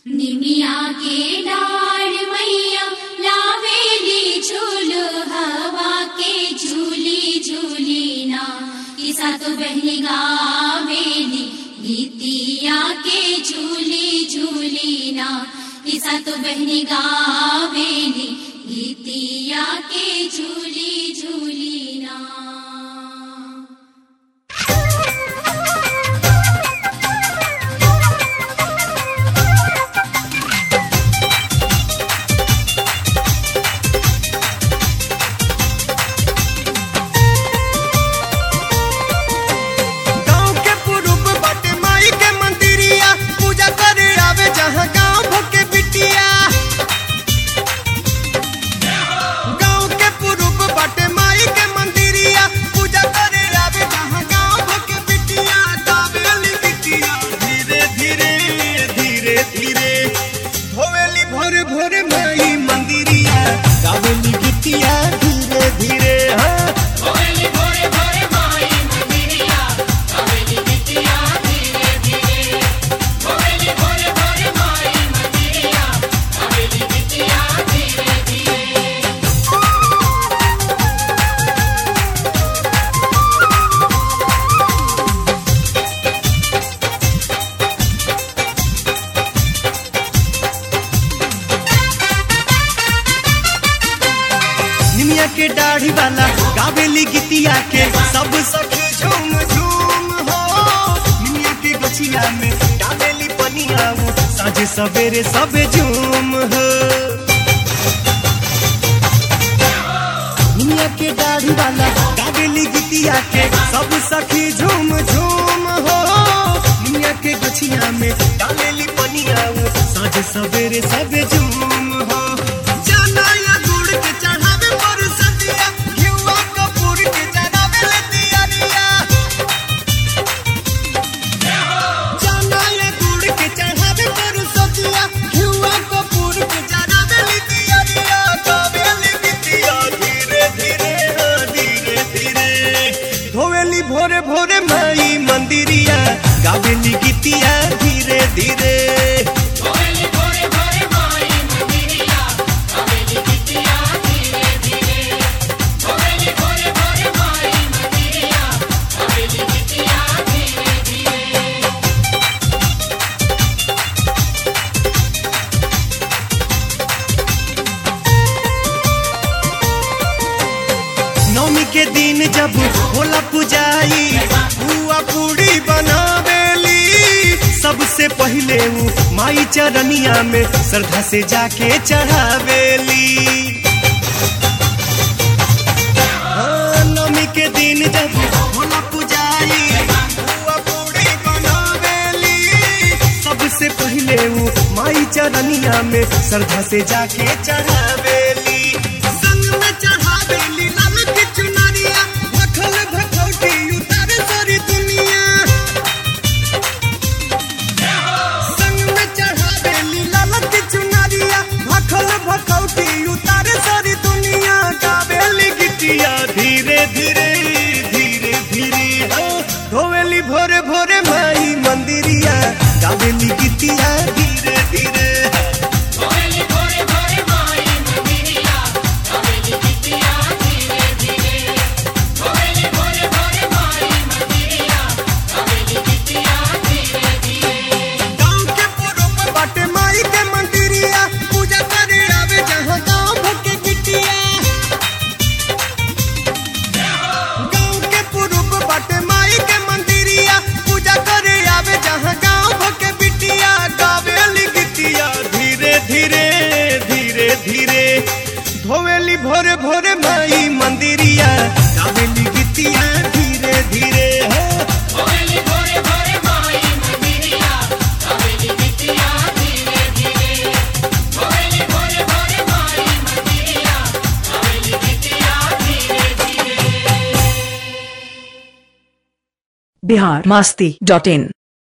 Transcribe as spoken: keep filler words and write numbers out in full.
निमिया के डाढ़ मैया लावेली झूल हवा के झूली झूली ना। किसा तो बहनी गावेली गीतिया के झूली झूली ना। किसा तो बहनी गावेली गीतिया के झूली झूली ना। के दाढ़ी वाला गावेली गीतिया के सब सखी झूम झूम हो। निमिया के गछिया में डालेली पनिया साझे सवेरे सबे झूम हो। निमिया के दाढ़ी वाला गावेली गीतिया के सब सखी झूम झूम हो। निमिया के गछिया में डालेली पनिया साझे सवेरे सबे झूम हो। जाना या गुड़ के चढ़ावे पर सदिया घिउवा कपूर के चढ़ावे ले दियारिया। जाना या गुड़ के चढ़ावे पर सदिया घिउवा कपूर के चढ़ावे ले दियारिया। गावेली गीतिया धीरे धीरे हाँ धीरे धीरे धोवेली भोरे भोरे माई मंदिरिया। गावेली गीतिया धीरे धीरे के दिन जब होला पुजाई बुआ पूड़ी बनावेली। सबसे पहले वो माई चरनिया में श्रद्धा से जाके चढ़ावेली। हाँ, नवमी के दिन जब होला पुजाई बुआ पूड़ी बनावेली। सबसे पहले वो माई चरनिया में श्रद्धा से जाके चढ़ावेली। संग में चढ़ावेली धीरे धीरे धीरे धीरे धोवेली भोरे भोरे माई मंदिरिया। गावेली गीतिया धीरे धीरे धोवेली भोरे भोरे माई मंदिरिया। गावेली गीतिया धीरे धीरे धोवेली भोरे भोरे माई मंदिरिया। गावेली गीतिया धीरे धीरे। गाँव के पुरुष बाटे माई के मंदिरिया पूजा करे आवे जहाँ गाँव भके गिटिया। बाटे माई के मंदिरिया पूजा करे आवे जहाँ गाँव भके बिटिया। गावेली गीतिया धीरे धीरे धीरे धीरे धोवेली भोरे भोरे माई मंदिरिया। गावेली गीतिया धीरे धीरे धोवेली भोरे भोरे माई मंदिरिया। गावेली गीतिया धीरे धीरे धोवेली भोरे भोरे माई मंदिरिया। गावेली गीतिया धीरे धीरे। बिहार मस्ती डॉट इन।